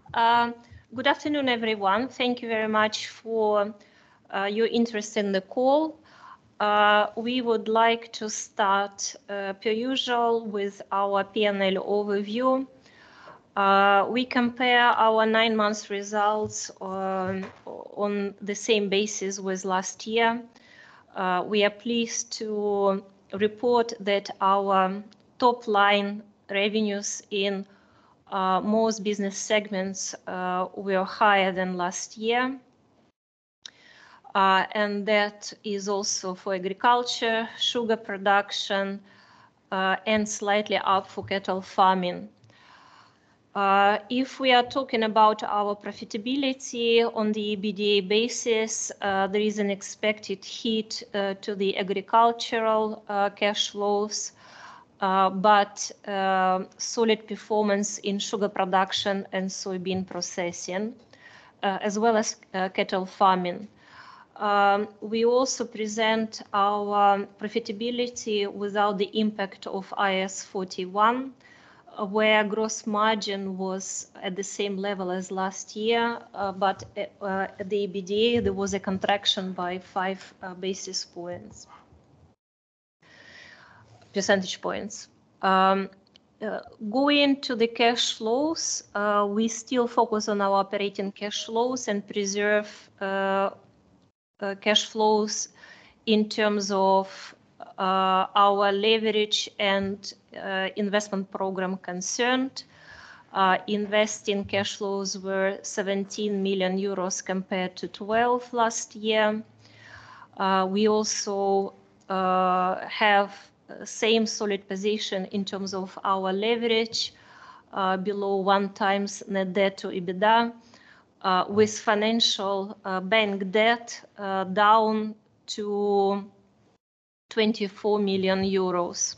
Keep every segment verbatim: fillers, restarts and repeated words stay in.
Uh, good afternoon, everyone. Thank you very much for uh, your interest in the call. Uh, we would like to start, uh, per usual, with our P and L overview. Uh, we compare our nine months results on, on the same basis with last year. Uh, we are pleased to report that our top line revenues in uh, most business segments uh, were higher than last year. Uh, and that is also for agriculture, sugar production, uh, and slightly up for cattle farming. Uh, if we are talking about our profitability on the EBITDA basis, uh, there is an expected hit uh, to the agricultural uh, cash flows, uh, but uh, solid performance in sugar production and soybean processing, uh, as well as uh, cattle farming. Um, we also present our profitability without the impact of I A S forty-one, where gross margin was at the same level as last year, uh, but uh, at the EBITDA there was a contraction by five uh, basis points, percentage points. Um, uh, going to the cash flows, uh, we still focus on our operating cash flows and preserve uh, uh, cash flows in terms of uh, our leverage and uh, investment program concerned. Uh, investing cash flows were seventeen million euros compared to twelve last year. Uh, we also uh, have same solid position in terms of our leverage, uh, below one times net debt to EBITDA, uh, with financial uh, bank debt uh, down to twenty-four million euros.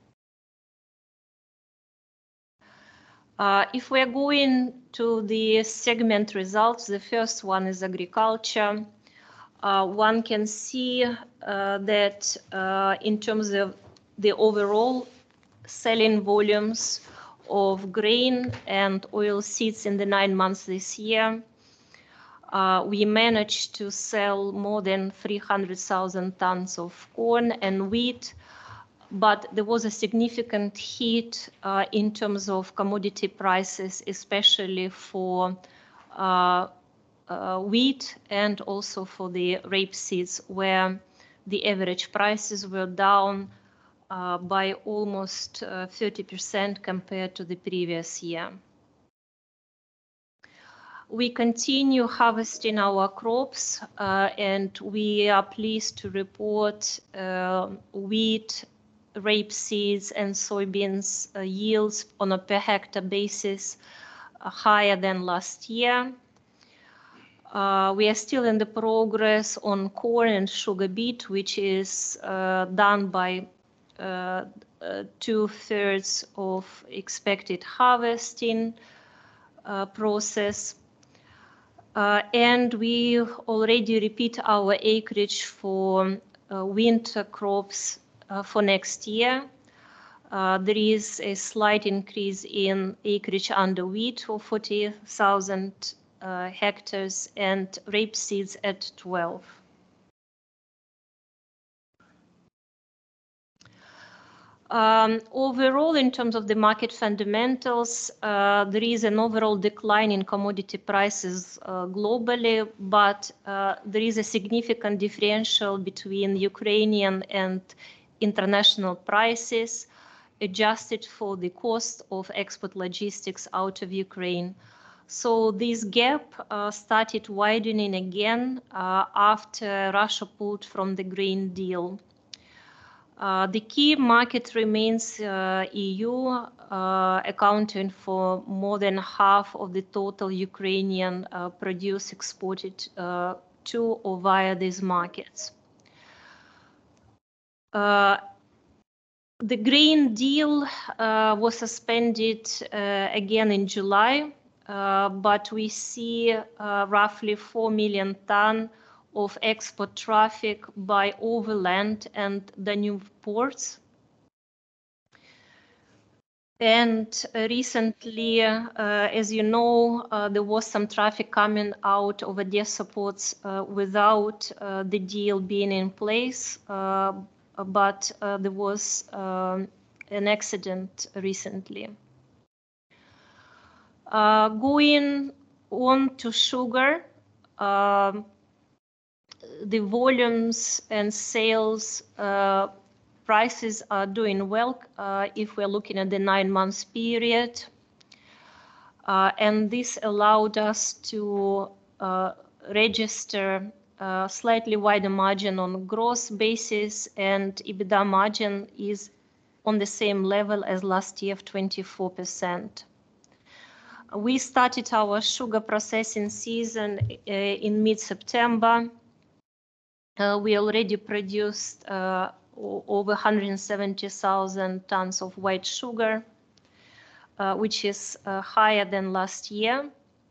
Uh, if we're going to the segment results, the first one is agriculture. Uh, one can see uh, that uh, in terms of the overall selling volumes of grain and oil seeds in the nine months this year, uh, we managed to sell more than three hundred thousand tons of corn and wheat, but there was a significant hit uh, in terms of commodity prices, especially for uh, uh, wheat and also for the rapeseeds, where the average prices were down uh, by almost uh, thirty percent compared to the previous year. We continue harvesting our crops, uh, and we are pleased to report uh, wheat, rapeseeds, and soybeans uh, yields on a per hectare basis uh, higher than last year. Uh, we are still in the progress on corn and sugar beet, which is uh, done by uh, uh, two-thirds of expected harvesting uh, process. Uh, and we already repeat our acreage for uh, winter crops uh, for next year. Uh, there is a slight increase in acreage under wheat for forty thousand uh, hectares and rapeseeds at twelve. Um, overall, in terms of the market fundamentals, uh, there is an overall decline in commodity prices uh, globally, but uh, there is a significant differential between Ukrainian and international prices, adjusted for the cost of export logistics out of Ukraine. So this gap uh, started widening again uh, after Russia pulled from the grain deal. Uh, the key market remains uh, E U, uh, accounting for more than half of the total Ukrainian uh, produce exported uh, to or via these markets. Uh, the grain deal uh, was suspended uh, again in July, uh, but we see uh, roughly four million tons of export traffic by overland and Danube ports. And uh, recently, uh, as you know, uh, there was some traffic coming out of Odessa ports uh, without uh, the deal being in place, uh, but uh, there was um, an accident recently. Uh, going on to sugar, uh, the volumes and sales uh, prices are doing well uh, if we're looking at the nine months period. Uh, and this allowed us to uh, register a slightly wider margin on gross basis, and EBITDA margin is on the same level as last year of twenty-four percent. We started our sugar processing season uh, in mid-September. Uh, we already produced uh, over one hundred seventy thousand tons of white sugar, uh, which is uh, higher than last year.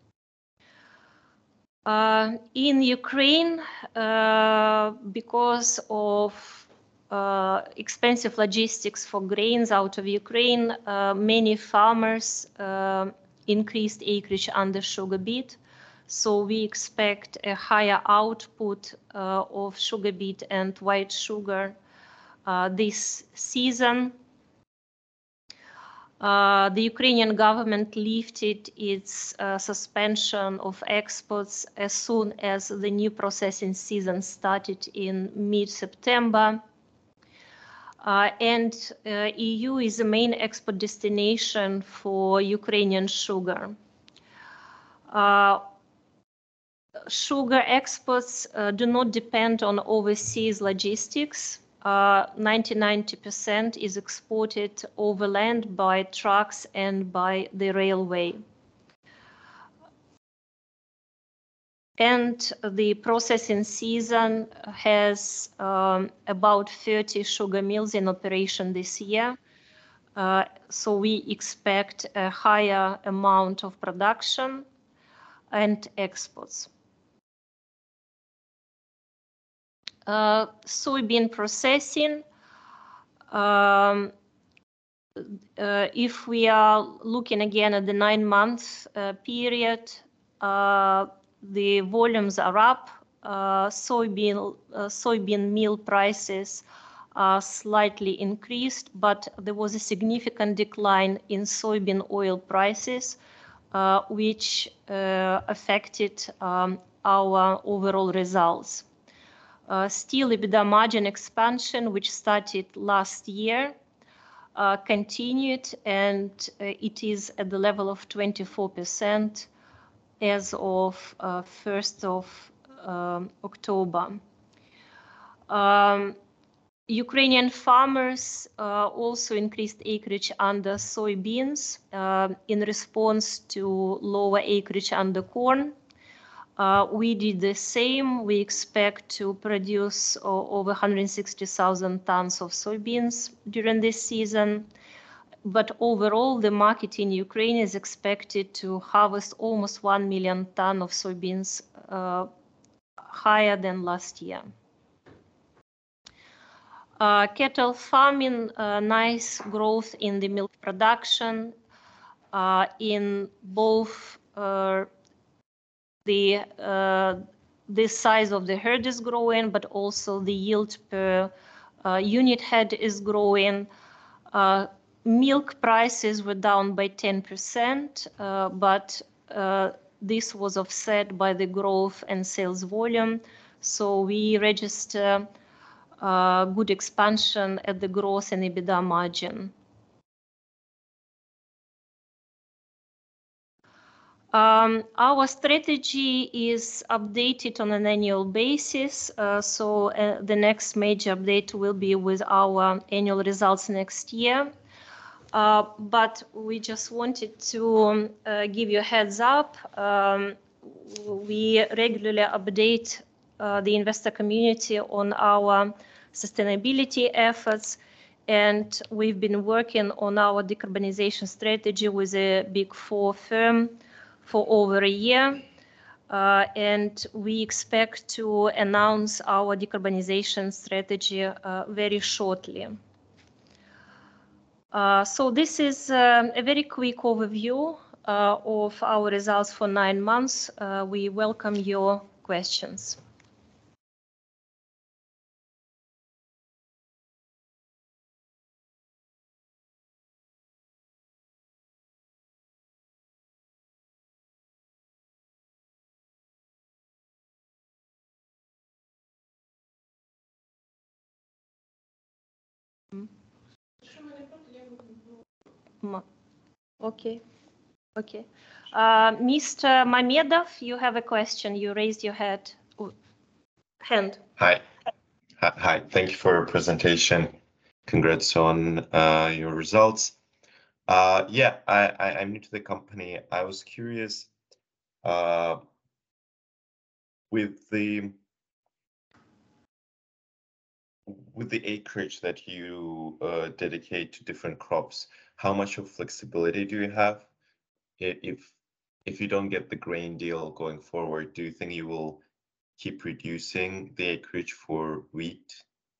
Uh, in Ukraine, uh, because of uh, expensive logistics for grains out of Ukraine, uh, many farmers uh, increased acreage under sugar beet. So we expect a higher output uh, of sugar beet and white sugar uh, this season. Uh, the Ukrainian government lifted its uh, suspension of exports as soon as the new processing season started in mid-September. Uh, and uh, E U is the main export destination for Ukrainian sugar. Uh, sugar exports uh, do not depend on overseas logistics. ninety-nine percent is exported overland by trucks and by the railway. And the processing season has um, about thirty sugar mills in operation this year. Uh, so we expect a higher amount of production and exports. Uh, soybean processing. Um, uh, if we are looking again at the nine month uh, period, uh, the volumes are up. Uh, soybean, uh, soybean meal prices are slightly increased, but there was a significant decline in soybean oil prices, uh, which uh, affected um, our overall results. Uh, still, EBITDA margin expansion, which started last year, uh, continued, and uh, it is at the level of twenty-four percent as of uh, first of um, October. Um, Ukrainian farmers uh, also increased acreage under soybeans uh, in response to lower acreage under corn. Uh, we did the same. We expect to produce uh, over one hundred sixty thousand tons of soybeans during this season. But overall, the market in Ukraine is expected to harvest almost one million tons of soybeans, uh, higher than last year. Uh, cattle farming, uh, nice growth in the milk production, uh, in both uh, the uh, the size of the herd is growing, but also the yield per uh, unit head is growing. Uh, milk prices were down by ten percent, uh, but uh, this was offset by the growth and sales volume. So we register uh, good expansion at the gross and EBITDA margin. Um, our strategy is updated on an annual basis. Uh, so uh, the next major update will be with our annual results next year. Uh, but we just wanted to um, uh, give you a heads up. Um, we regularly update uh, the investor community on our sustainability efforts. And we've been working on our decarbonization strategy with a big four firm for over a year. Uh, and we expect to announce our decarbonization strategy uh, very shortly. Uh, so this is um, a very quick overview uh, of our results for nine months. Uh, we welcome your questions. Okay, okay. Uh, Mister Mamedov, you have a question. You raised your head. hand. Hi. Hi. Thank you for your presentation. Congrats on uh, your results. Uh, yeah, I, I, I'm new to the company. I was curious uh, with the with the acreage that you uh, dedicate to different crops, how much of flexibility do you have? If if you don't get the grain deal going forward, do you think you will keep reducing the acreage for wheat?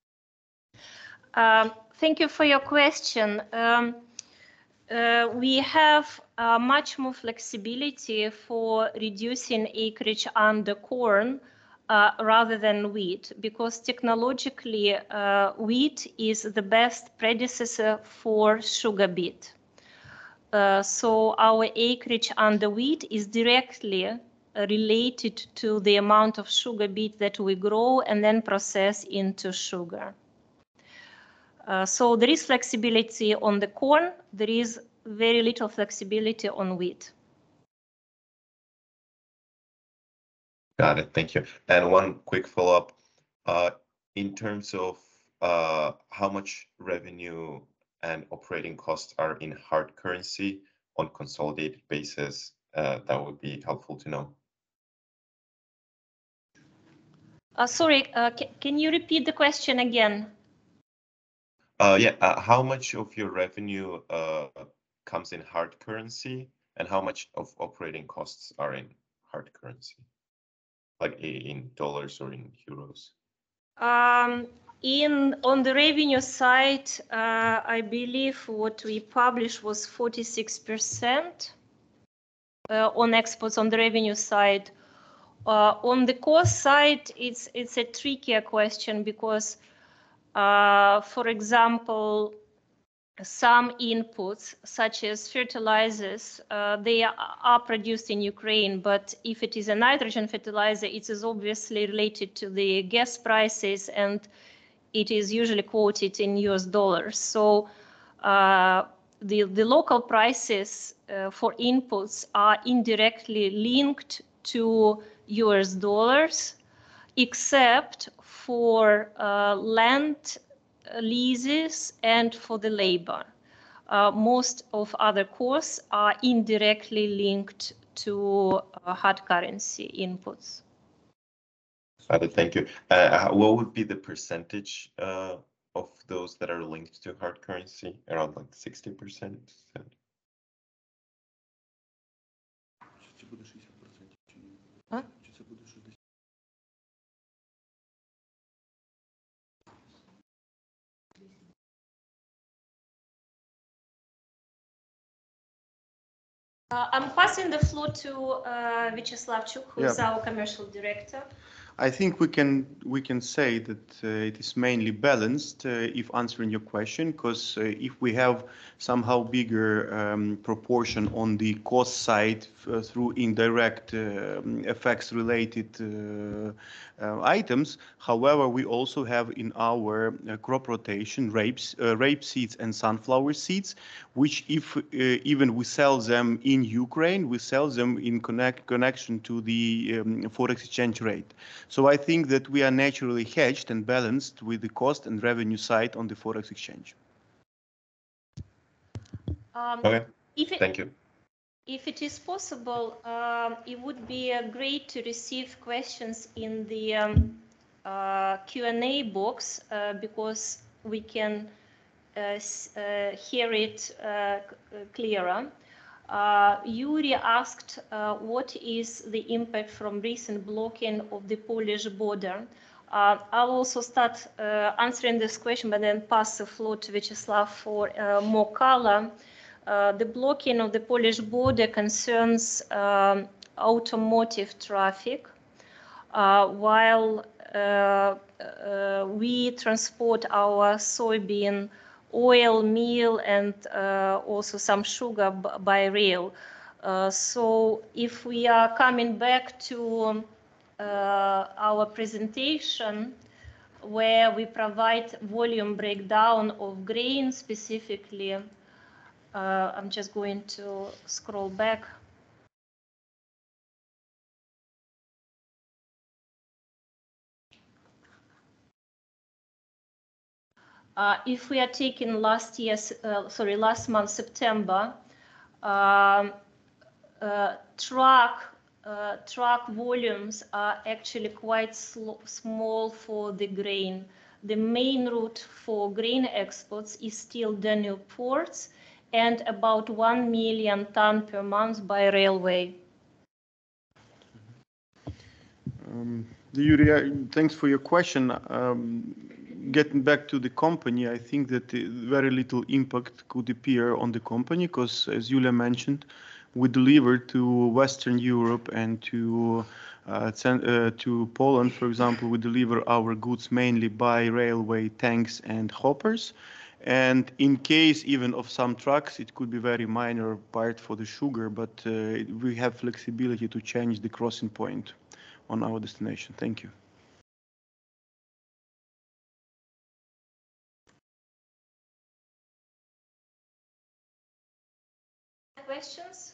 Um, thank you for your question. Um, uh, we have uh, much more flexibility for reducing acreage under corn uh, rather than wheat, because technologically uh, wheat is the best predecessor for sugar beet. Uh, so our acreage under wheat is directly uh, related to the amount of sugar beet that we grow and then process into sugar. Uh, so there is flexibility on the corn. There is very little flexibility on wheat. Got it. Thank you. And one quick follow-up. Uh, in terms of uh, how much revenue and operating costs are in hard currency on consolidated basis, uh, that would be helpful to know. Uh, sorry, uh, can you repeat the question again? Uh, yeah, uh, how much of your revenue uh, comes in hard currency and how much of operating costs are in hard currency, like in dollars or in euros? Um, in on the revenue side, uh, I believe what we published was forty-six percent uh, on exports on the revenue side. Uh, on the cost side, it's it's a trickier question because, uh, for example, some inputs such as fertilizers, uh, they are produced in Ukraine, but if it is a nitrogen fertilizer, it is obviously related to the gas prices and it is usually quoted in U S dollars. So uh, the, the local prices uh, for inputs are indirectly linked to U S dollars, except for uh, land leases and for the labor. Uh, most of other costs are indirectly linked to uh, hard currency inputs. Got it. Thank you. Uh, what would be the percentage uh, of those that are linked to hard currency? Around like sixty percent? Huh? Uh, I'm passing the floor to uh, Vyacheslavchuk, who yeah. is our commercial director. I think we can we can say that uh, it is mainly balanced uh, if answering your question, because uh, if we have somehow bigger um, proportion on the cost side uh, through indirect uh, effects related uh, uh, items, however, we also have in our uh, crop rotation rapes, uh, rape seeds and sunflower seeds, which if uh, even we sell them in Ukraine, we sell them in connect connection to the um, forex exchange rate. So I think that we are naturally hedged and balanced with the cost and revenue side on the forex exchange. Um, okay, if it, thank you. If it is possible, uh, it would be uh, great to receive questions in the um, uh, Q and A box uh, because we can uh, uh, hear it uh, clearer. Uh, Yuri asked uh, what is the impact from recent blocking of the Polish border. Uh, I'll also start uh, answering this question, but then pass the floor to Vyacheslav for uh, more color. Uh, the blocking of the Polish border concerns um, automotive traffic, uh, while uh, uh, we transport our soybean oil, meal, and uh, also some sugar by rail. Uh, so if we are coming back to uh, our presentation, where we provide volume breakdown of grain specifically, uh, I'm just going to scroll back. Uh, if we are taking last year's, uh, sorry, last month, September, um, uh, truck uh, truck volumes are actually quite slow, small for the grain. The main route for grain exports is still Danube ports and about one million ton per month by railway. Um, Yuri, thanks for your question. Um, getting back to the company, I think that very little impact could appear on the company because, as Yulia mentioned, we deliver to Western Europe and to uh, uh, to Poland, for example. We deliver our goods mainly by railway, tanks, and hoppers. And in case even of some trucks, it could be very minor part for the sugar, but uh, we have flexibility to change the crossing point on our destination. Thank you. Questions?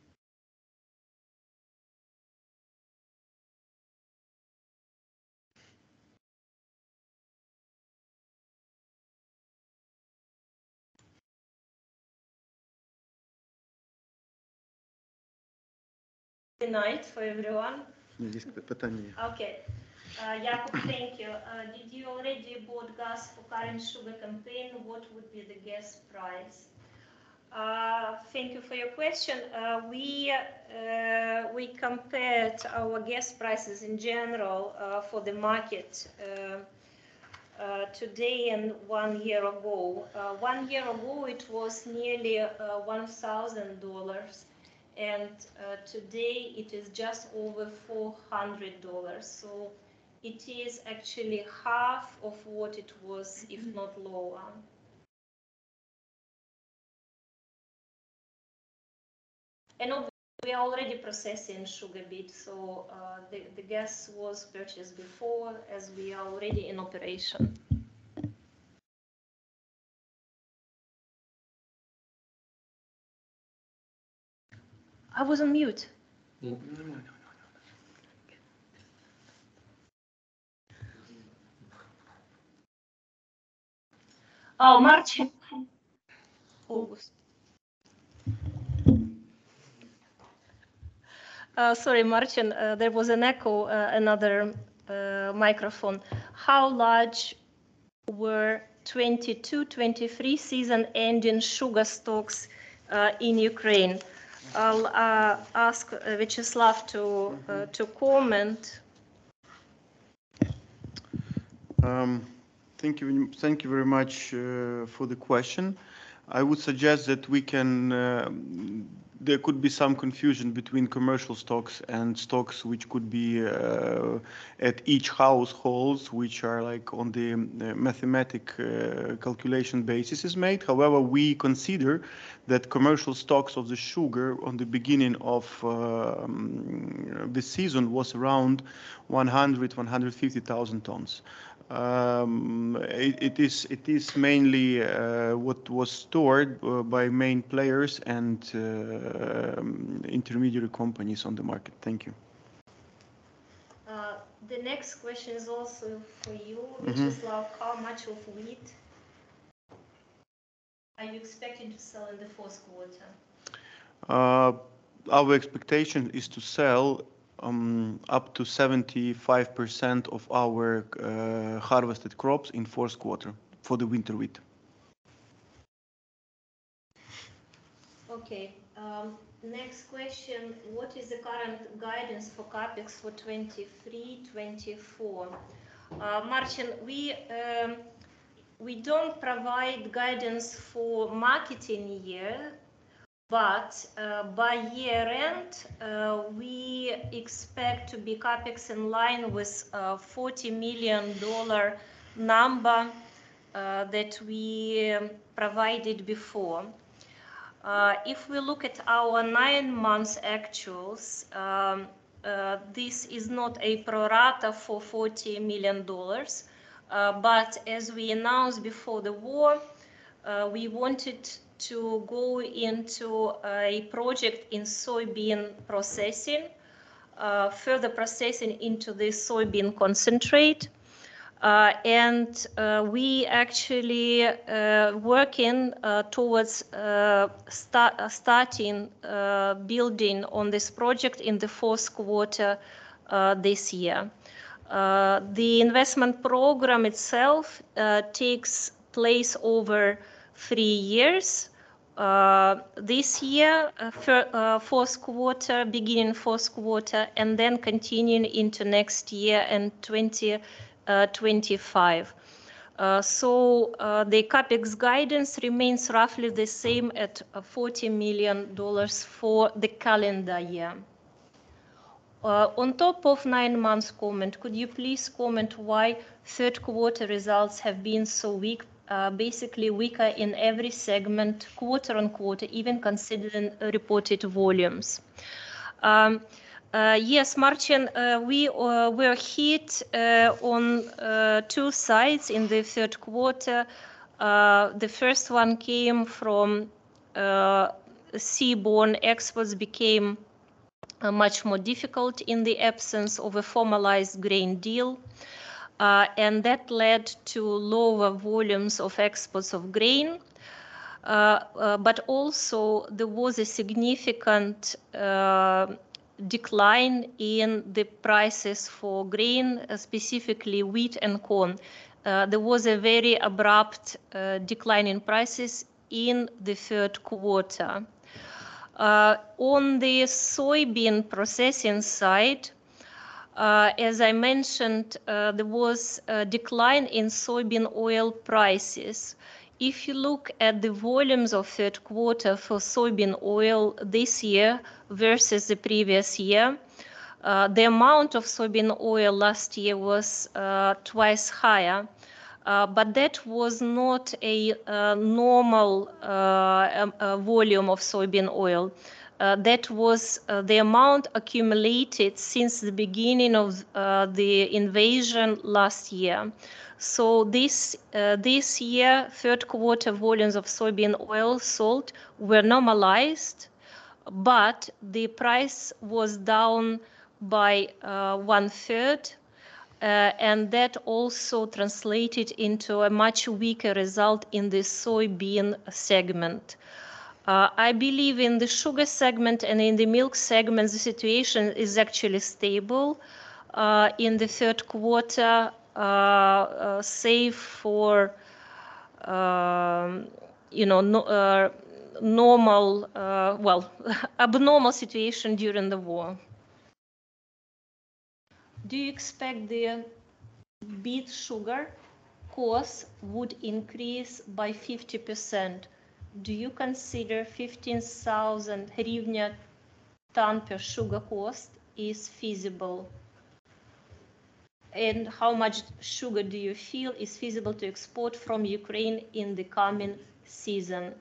Good night for everyone. Okay. Uh, Jakub, thank you. Uh, did you already bought gas for current sugar campaign? What would be the gas price? Uh, thank you for your question. Uh, we uh, we compared our gas prices in general uh, for the market uh, uh, today and one year ago. Uh, one year ago it was nearly uh, one thousand dollars, and uh, today it is just over four hundred dollars. So it is actually half of what it was, if not lower. And we are already processing sugar beet, so uh, the, the gas was purchased before, as we are already in operation. I was on mute. No, no, no, no, no. Oh, Marcin. August. Uh, sorry, Marcin, uh, there was an echo, uh, another uh, microphone. How large were twenty-two twenty-three season ending sugar stocks uh, in Ukraine? I'll uh, ask uh, Vyacheslav to, uh, to comment. Um, thank you, thank you very much uh, for the question. I would suggest that we can, uh, there could be some confusion between commercial stocks and stocks which could be uh, at each household, which are like on the uh, mathematic uh, calculation basis is made. However, we consider that commercial stocks of the sugar on the beginning of uh, the season was around one hundred, one hundred fifty thousand tons. Um, it, it is it is mainly uh, what was stored uh, by main players and uh, um, intermediary companies on the market. Thank you. Uh, the next question is also for you, Vyacheslav. Mm-hmm. How much of wheat are you expecting to sell in the fourth quarter? Uh, our expectation is to sell Um, up to seventy-five percent of our uh, harvested crops in fourth quarter for the winter wheat. Okay. Um, next question. What is the current guidance for CapEx for twenty-three twenty-four? Uh, Martin, we um, we don't provide guidance for marketing year, but uh, by year end, uh, we expect to be CapEx in line with uh, forty million dollar number uh, that we um, provided before. Uh, if we look at our nine months actuals, um, uh, this is not a pro rata for forty million dollars, uh, but as we announced before the war, uh, we wanted to go into a project in soybean processing, uh, further processing into the soybean concentrate. Uh, and uh, we actually uh, working uh, towards uh, start, uh, starting uh, building on this project in the fourth quarter uh, this year. Uh, the investment program itself uh, takes place over three years. Uh, this year, uh, for, uh, fourth quarter, beginning fourth quarter, and then continuing into next year and twenty twenty-five. Uh, so uh, the CapEx guidance remains roughly the same at uh, forty million dollars for the calendar year. Uh, on top of nine months comment, could you please comment why third quarter results have been so weak, uh, basically weaker in every segment, quarter on quarter, even considering reported volumes? Um, uh, yes, Martin, uh, we uh, were hit uh, on uh, two sides in the third quarter. Uh, the first one came from uh, seaborne exports became uh, much more difficult in the absence of a formalized grain deal. Uh, and that led to lower volumes of exports of grain. Uh, uh, but also there was a significant uh, decline in the prices for grain, uh, specifically wheat and corn. Uh, there was a very abrupt uh, decline in prices in the third quarter. Uh, on the soybean processing side, uh, as I mentioned, uh, there was a decline in soybean oil prices. If you look at the volumes of third quarter for soybean oil this year versus the previous year, uh, the amount of soybean oil last year was uh, twice higher. Uh, but that was not a uh, normal uh, um, uh, volume of soybean oil. Uh, that was uh, the amount accumulated since the beginning of uh, the invasion last year. So this, uh, this year, third quarter volumes of soybean oil sold were normalized, but the price was down by uh, one third. Uh, and that also translated into a much weaker result in the soybean segment. Uh, I believe in the sugar segment and in the milk segment, the situation is actually stable. Uh, in the third quarter, uh, uh, save for, um, you know, no, uh, normal, uh, well, abnormal situation during the war. Do you expect the beet sugar cost would increase by fifty percent? Do you consider fifteen thousand hryvnia ton per sugar cost is feasible? And how much sugar do you feel is feasible to export from Ukraine in the coming season?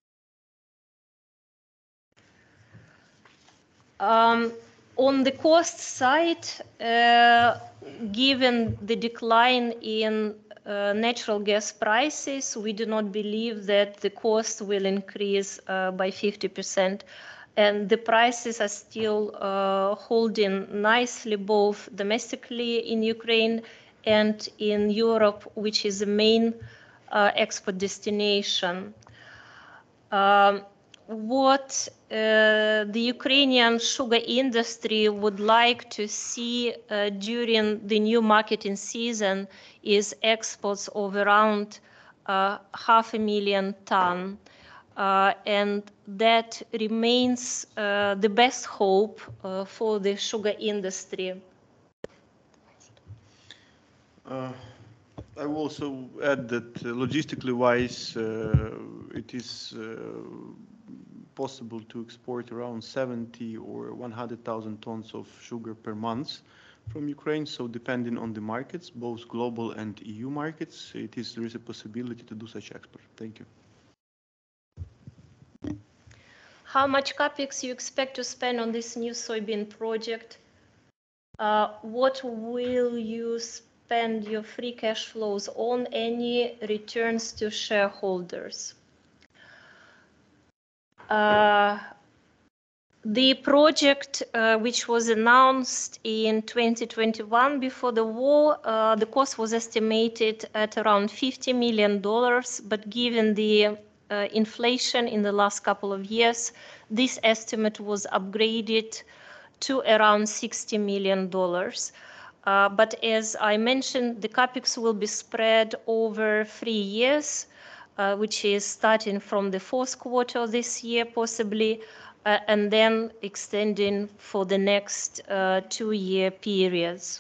Um, on the cost side, uh, given the decline in uh, natural gas prices, we do not believe that the cost will increase uh, by fifty percent. And the prices are still uh, holding nicely both domestically in Ukraine and in Europe, which is the main uh, export destination. Um, what uh, the Ukrainian sugar industry would like to see uh, during the new marketing season is exports of around uh, half a million ton. Uh, and that remains uh, the best hope uh, for the sugar industry. Uh, I will also add that uh, logistically wise, uh, it is uh, possible to export around seventy or one hundred thousand tons of sugar per month from Ukraine. So depending on the markets, both global and E U markets, it is, there is a possibility to do such export. Thank you. How much capex you expect to spend on this new soybean project? Uh, what will you spend your free cash flows on? Any returns to shareholders? Uh, the project, uh, which was announced in twenty twenty-one before the war, uh, the cost was estimated at around fifty million dollars, but given the uh, inflation in the last couple of years, this estimate was upgraded to around sixty million dollars. Uh, but as I mentioned, the capex will be spread over three years, uh, which is starting from the fourth quarter of this year, possibly, uh, and then extending for the next uh, two-year periods.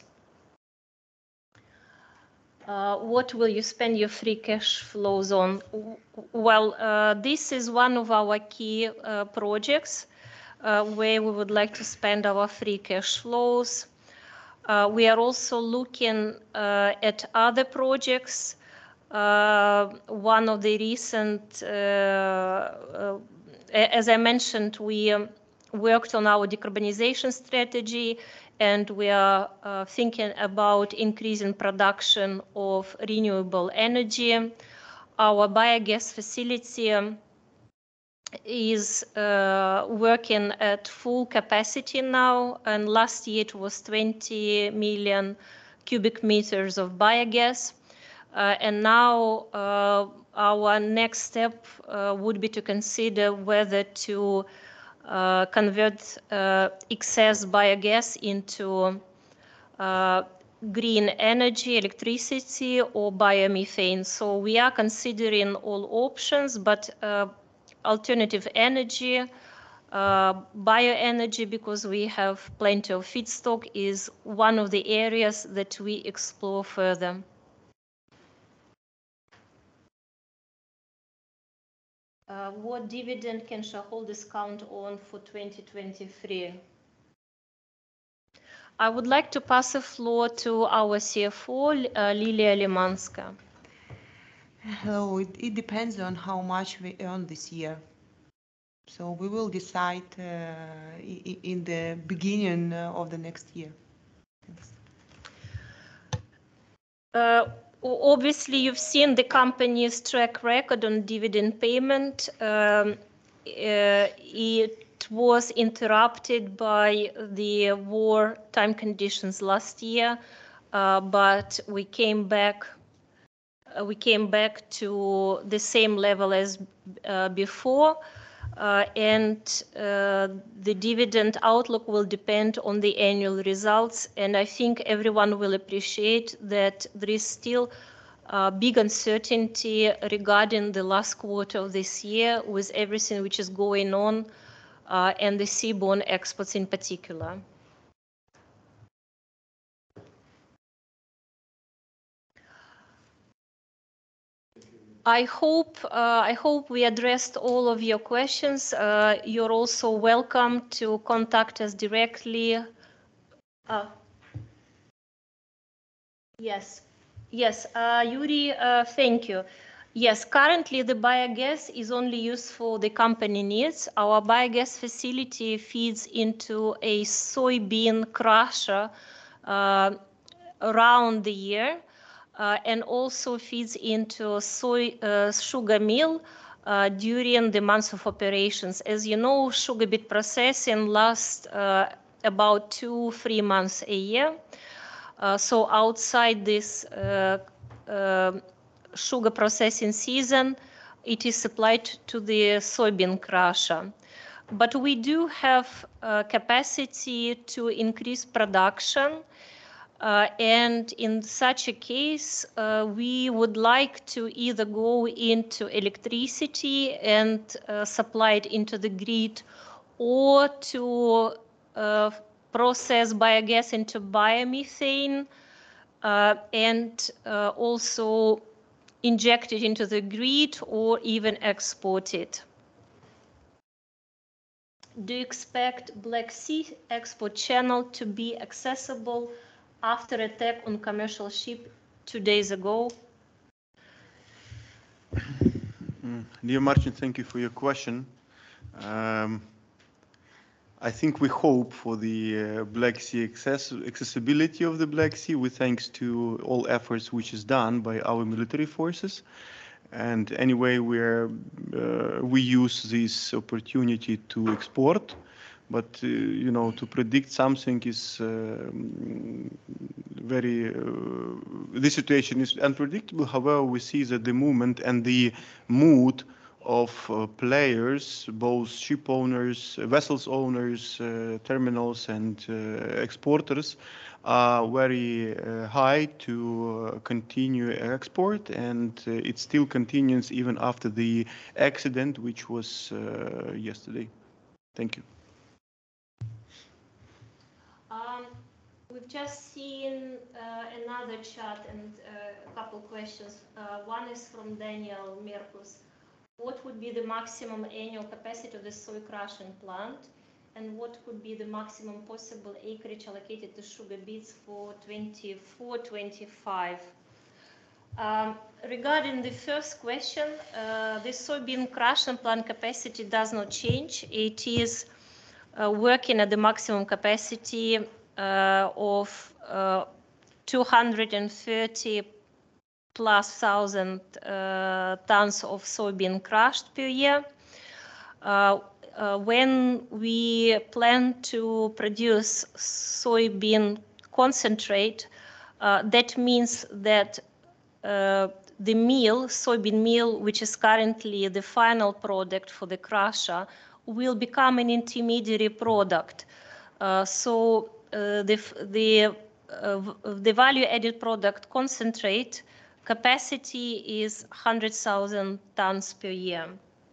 Uh, what will you spend your free cash flows on? Well, uh, this is one of our key uh, projects uh, where we would like to spend our free cash flows. Uh, we are also looking uh, at other projects. Uh, one of the recent, uh, uh, as I mentioned, we um, worked on our decarbonization strategy, and we are uh, thinking about increasing production of renewable energy. Our biogas facility is uh, working at full capacity now, and last year it was twenty million cubic meters of biogas. Uh, and now uh, our next step uh, would be to consider whether to uh, convert uh, excess biogas into uh, green energy, electricity, or biomethane. So we are considering all options, but uh, alternative energy, uh, bioenergy, because we have plenty of feedstock, is one of the areas that we explore further. Uh, what dividend can shareholders count on for twenty twenty-three? I would like to pass the floor to our C F O, uh, Lilia Limanska. Hello, it, it depends on how much we earn this year. So we will decide uh, in the beginning of the next year. Thanks. Uh, obviously, you've seen the company's track record on dividend payment. Um, uh, it was interrupted by the war time conditions last year, uh, but we came back. Uh, we came back to the same level as uh, before. Uh, and uh, the dividend outlook will depend on the annual results. And I think everyone will appreciate that there is still uh, big uncertainty regarding the last quarter of this year with everything which is going on uh, and the seaborne exports in particular. I hope uh, I hope we addressed all of your questions. Uh, you're also welcome to contact us directly. Uh, yes, yes, uh, Yuri, uh, thank you. Yes, currently the biogas is only used for the company needs. Our biogas facility feeds into a soybean crusher uh, around the year. Uh, and also feeds into soy uh, sugar mill uh, during the months of operations. As you know, sugar beet processing lasts uh, about two, three months a year. Uh, so outside this uh, uh, sugar processing season, it is supplied to the soybean crusher. But we do have uh, capacity to increase production. Uh, and in such a case, uh, we would like to either go into electricity and uh, supply it into the grid, or to uh, process biogas into biomethane uh, and uh, also injected into the grid or even exported. Do you expect Black Sea export channel to be accessible after attack on commercial ship two days ago? Mm, Dear Martin, thank you for your question. Um, I think we hope for the uh, Black Sea access accessibility of the Black Sea, with thanks to all efforts which is done by our military forces. And anyway, we're, uh, we use this opportunity to export, but uh, you know, to predict something is um, very, uh, the situation is unpredictable. However, we see that the movement and the mood of uh, players, both ship owners, vessels owners, uh, terminals, and uh, exporters, are very uh, high to uh, continue export, and uh, it still continues even after the accident, which was uh, yesterday. Thank you. Um, we've just seen uh, another chat and uh, a couple questions. Uh, one is from Daniel Merkus. What would be the maximum annual capacity of the soy crushing plant? And what could be the maximum possible acreage allocated to sugar beets for twenty-four twenty-five? Um, regarding the first question, uh, the soybean crushing plant capacity does not change. It is uh, working at the maximum capacity uh, of uh, two hundred thirty plus thousand uh, tons of soybean crushed per year. Uh, uh, when we plan to produce soybean concentrate, uh, that means that uh, the meal, soybean meal, which is currently the final product for the crusher, will become an intermediary product. Uh, so uh, the, the, uh, the value-added product concentrate capacity is one hundred thousand tons per year.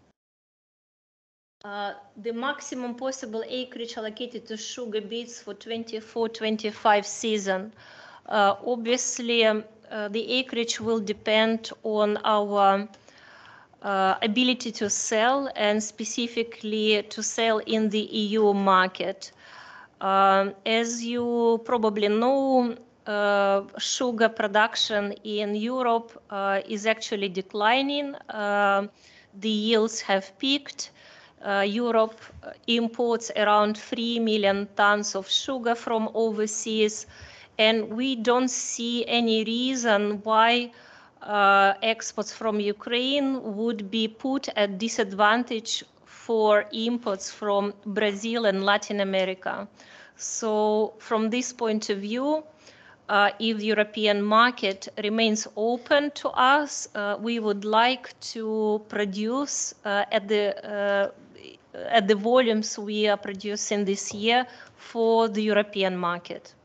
Uh, the maximum possible acreage allocated to sugar beets for twenty-four twenty-five season. Uh, obviously, um, uh, the acreage will depend on our uh, ability to sell, and specifically to sell in the E U market. Um, as you probably know, uh, sugar production in Europe uh, is actually declining. Uh, the yields have peaked. Uh, Europe imports around three million tons of sugar from overseas, and we don't see any reason why uh, exports from Ukraine would be put at disadvantage for imports from Brazil and Latin America. So from this point of view, uh, if the European market remains open to us, uh, we would like to produce uh, at the uh, at the volumes we are producing this year for the European market.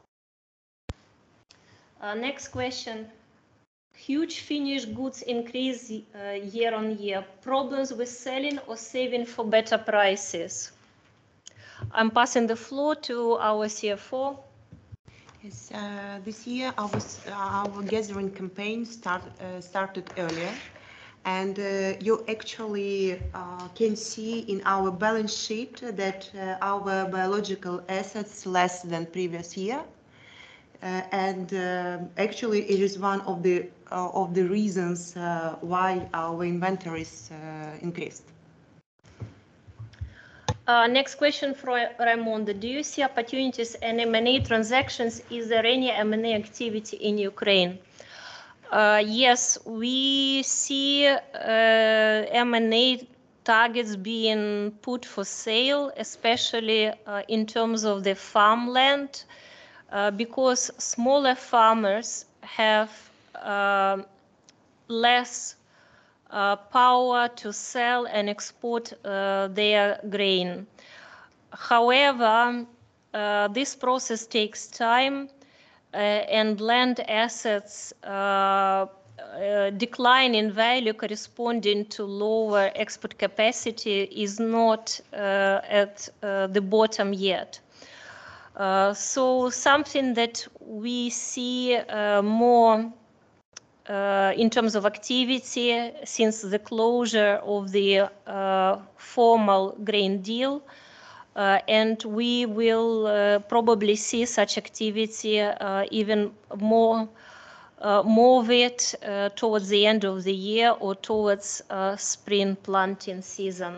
Uh, next question. Huge finished goods increase uh, year on year. Problems with selling or saving for better prices? I'm passing the floor to our C F O. Yes, uh, this year our, our gathering campaign start, uh, started earlier, and uh, you actually uh, can see in our balance sheet that uh, our biological assets less than previous year, uh, and uh, actually it is one of the uh, of the reasons uh, why our inventories uh, increased. Uh, next question for Raimonda. Do you see opportunities in M and A transactions? Is there any M and A activity in Ukraine? Uh, yes, we see uh, M and A targets being put for sale, especially uh, in terms of the farmland, uh, because smaller farmers have uh, less Uh, power to sell and export uh, their grain. However, uh, this process takes time, uh, and land assets uh, uh, decline in value corresponding to lower export capacity is not uh, at uh, the bottom yet. Uh, so something that we see uh, more uh, in terms of activity since the closure of the uh, formal grain deal. Uh, and we will uh, probably see such activity uh, even more, uh, more of it uh, towards the end of the year or towards uh, spring planting season.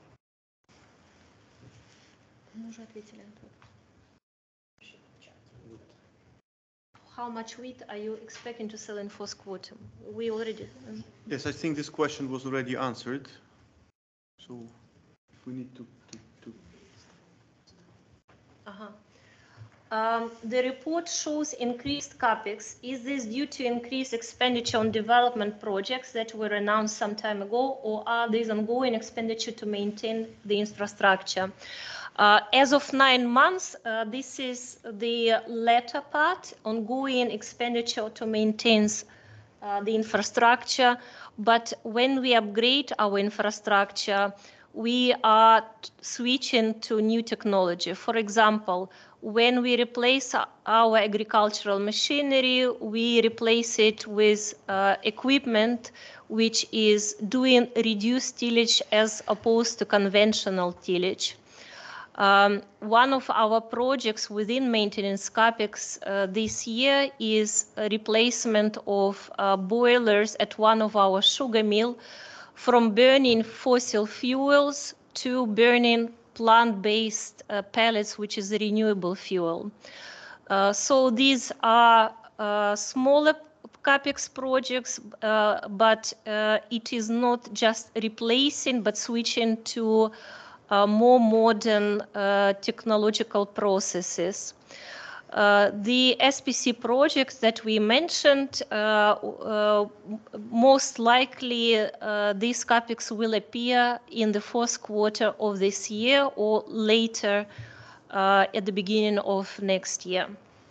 How much wheat are you expecting to sell in fourth quarter? We already. Um, Yes, I think this question was already answered. So if we need to. to, to... Uh-huh. Um, the report shows increased capex. Is this due to increased expenditure on development projects that were announced some time ago, or are these ongoing expenditure to maintain the infrastructure? Uh, as of nine months, uh, this is the latter part, ongoing expenditure to maintain uh, the infrastructure. But when we upgrade our infrastructure, we are switching to new technology. For example, when we replace our agricultural machinery, we replace it with uh, equipment which is doing reduced tillage as opposed to conventional tillage. Um, one of our projects within maintenance capex uh, this year is a replacement of uh, boilers at one of our sugar mill from burning fossil fuels to burning plant-based uh, pellets, which is a renewable fuel. Uh, so these are uh, smaller capex projects, uh, but uh, it is not just replacing, but switching to uh, more modern uh, technological processes. Uh, the S P C projects that we mentioned, uh, uh, most likely uh, these capex will appear in the fourth quarter of this year or later uh, at the beginning of next year.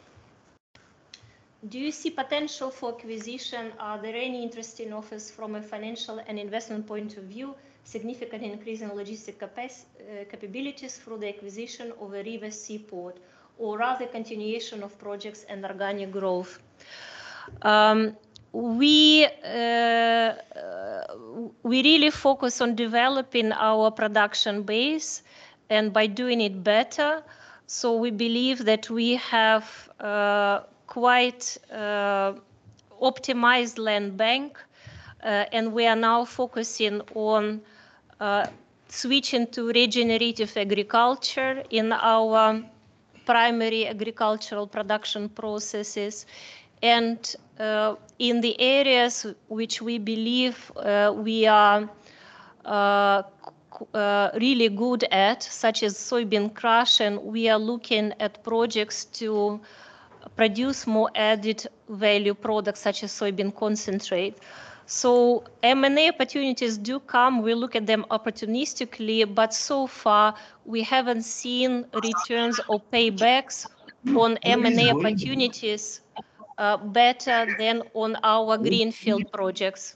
Do you see potential for acquisition? Are there any interesting offers from a financial and investment point of view, significant increase in logistic capac- uh, capabilities through the acquisition of a river seaport, or rather continuation of projects and organic growth? Um, we uh, we really focus on developing our production base, and by doing it better, so we believe that we have uh, quite uh, optimized land bank, uh, and we are now focusing on uh, switching to regenerative agriculture in our primary agricultural production processes, and uh, in the areas which we believe uh, we are uh, uh, really good at, such as soybean crush, and we are looking at projects to produce more added value products such as soybean concentrate. So M and A opportunities do come, we look at them opportunistically, but so far we haven't seen returns or paybacks on M and A opportunities uh, better than on our greenfield projects.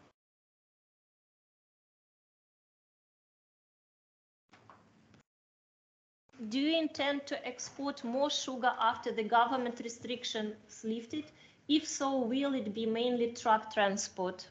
Do you intend to export more sugar after the government restrictions lifted? If so, will it be mainly truck transport?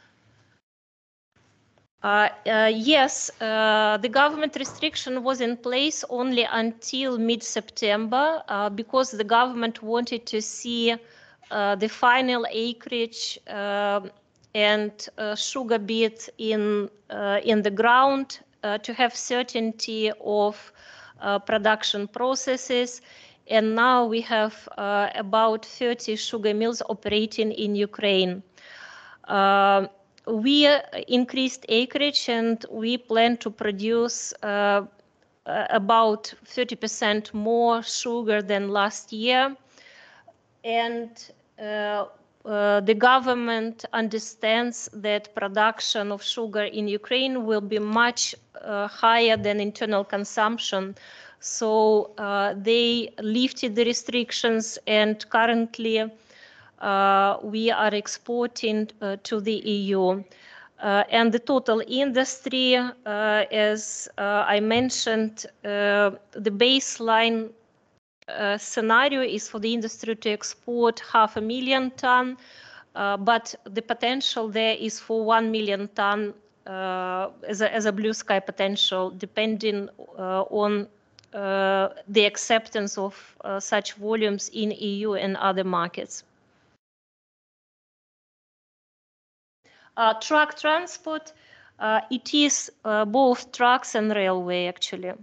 Uh, uh, yes, uh, the government restriction was in place only until mid-September uh, because the government wanted to see uh, the final acreage uh, and uh, sugar beet in, uh, in the ground uh, to have certainty of uh, production processes. And now we have uh, about thirty sugar mills operating in Ukraine. Uh, we increased acreage and we plan to produce uh, about thirty percent more sugar than last year. And uh, uh, the government understands that production of sugar in Ukraine will be much uh, higher than internal consumption. So uh, they lifted the restrictions, and currently Uh, we are exporting uh, to the E U. Uh, and the total industry, uh, as uh, I mentioned, uh, the baseline uh, scenario is for the industry to export half a million ton, uh, but the potential there is for one million ton uh, as, a, as a blue sky potential, depending uh, on uh, the acceptance of uh, such volumes in E U and other markets. Uh, truck transport, uh, it is uh, both trucks and railway actually.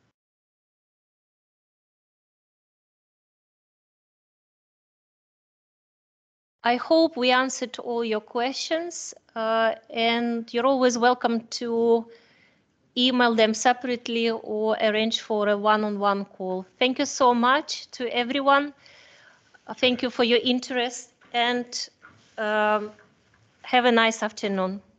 I hope we answered all your questions, uh, and you're always welcome to email them separately or arrange for a one-on-one call. Thank you so much to everyone. Uh, Thank you for your interest, and um, have a nice afternoon.